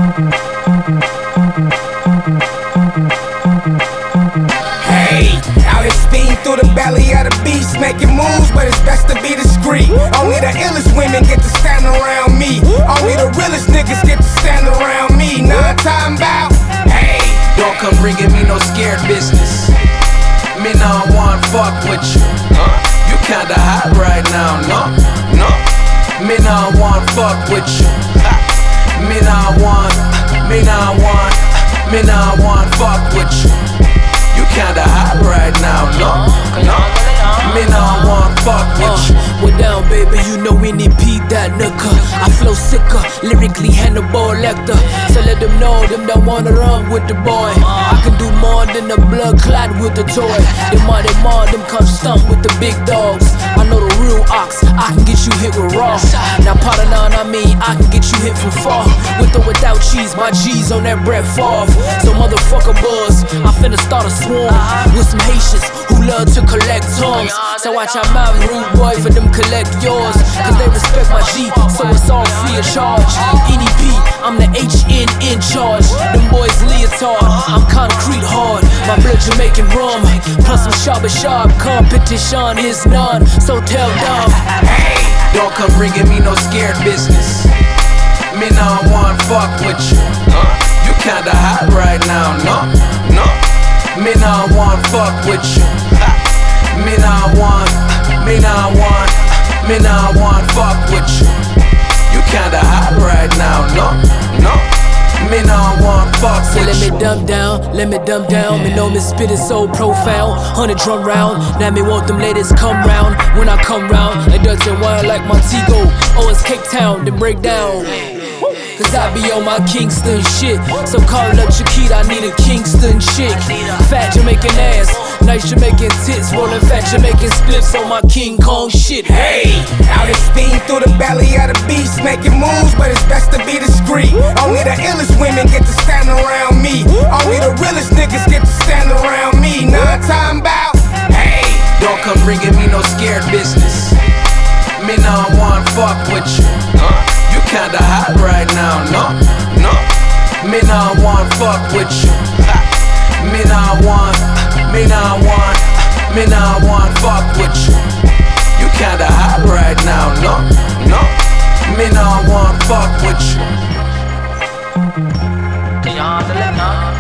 Hey, out here speeding through the belly of the beast, making moves, but it's best to be discreet. Only the illest women get to stand around me. Only the realest niggas get to stand around me. Now I'm talking about, hey, don't come bringing me no scared business. Me now want fuck with you. You kinda hot right now, no. Me now want fuck with you. Me now want fuck with you. You kinda hot right now, no. Me now want fuck with you. We're down, baby, you know we need Pete that nigga. I flow sicker, lyrically Hannibal Lecter. So let them know, them don't wanna run with the boy. I can do more than a blood clot with the toy. Them come stump with the big dogs. I know the real ox, I can get you hit with raw. Now pardon on, I mean, I can get you hit from far. With or without cheese, my G's on that Brett Favre. So motherfucker buzz, I finna start a swarm with some Haitians who love to collect tongues. So watch your mouth, rude boy, for them collect yours. Cause they respect my G, so it's all free of charge. NEP, I'm the HN in charge. Them boys leotard, I'm concrete hard. My blood Jamaican rum, plus some sharp competition is none. So tell them, hey, don't come bringing me no scared business. Me now want fuck with you. You kinda hot right now, no. Me now want fuck with you. Me now want fuck with you. You kinda hot right now, no. Me now want fuck so with you. let me dumb down. Me know me spit is so profound. 100 drum round, now me want them ladies come round. When I come round, it doesn't wine like Montego. Oh, it's Cape Town, then break down. Cause I be on my Kingston shit. So call up Chiquita, I need a Kingston chick. Fat Jamaican ass, nice Jamaican tits. Rolling fat Jamaican spliffs on my King Kong shit. Hey, out here speeding through the belly of the beast, making moves, but it's best to be discreet. Only the illest women get to stand around me. Only the realest niggas get to stand around me. Now I'm talking about, hey, don't come bringing me no scared business. Me now want fuck with you. You kinda hot right now, no. Me now want fuck with you. Me now want fuck with you. You kinda hot right now, no. Me now want fuck with you.